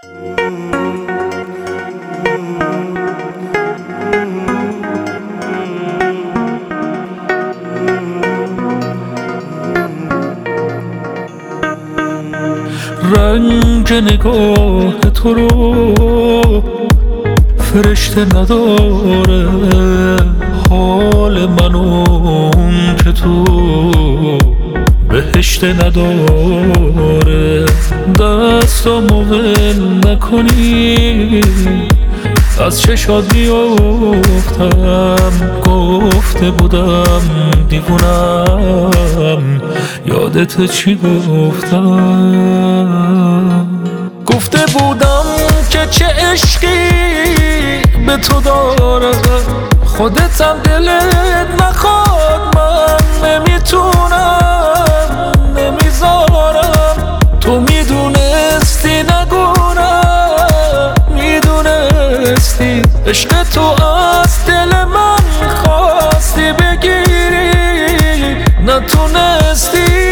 رنگ نگاه تو رو فرشته نداره، حال منون که تو بهشته نداره. دستامو ول نکنی از چشات میافتم، گفته بودم دیوونم، یادت چی گفتم؟ گفته بودم که چه عشقی به تو داره، خودتم دلت نخواد، من نمیتونم نمیذارم. تو میدونستی نگونم، میدونستی عشق تو از دل من خواستی بگیری، نتونستی.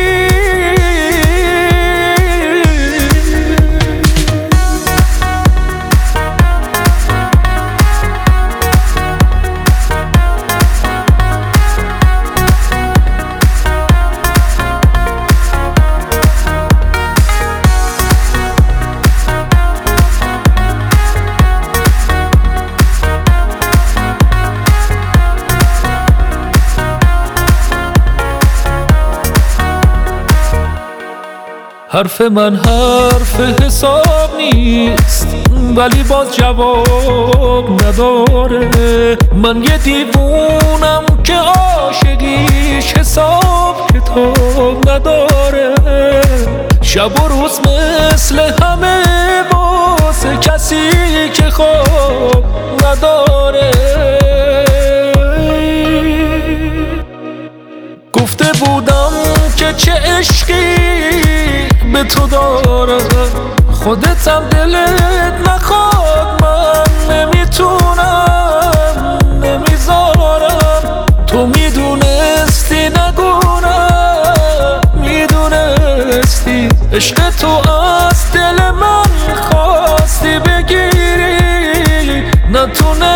حرف من حرف حساب نیست، ولی باز جواب نداره. من یه دیوونم که عاشقیش حساب کتاب نداره. شب و روز مثل همه واسه کسی که خواب نداره. گفته بودم که چه عشقی به تو داره، خودتم دلت نخواد، من نمیتونم نمیذارم. تو میدونستی نگونم، میدونستی عشق تو از دل من خواستی بگیری، نتونه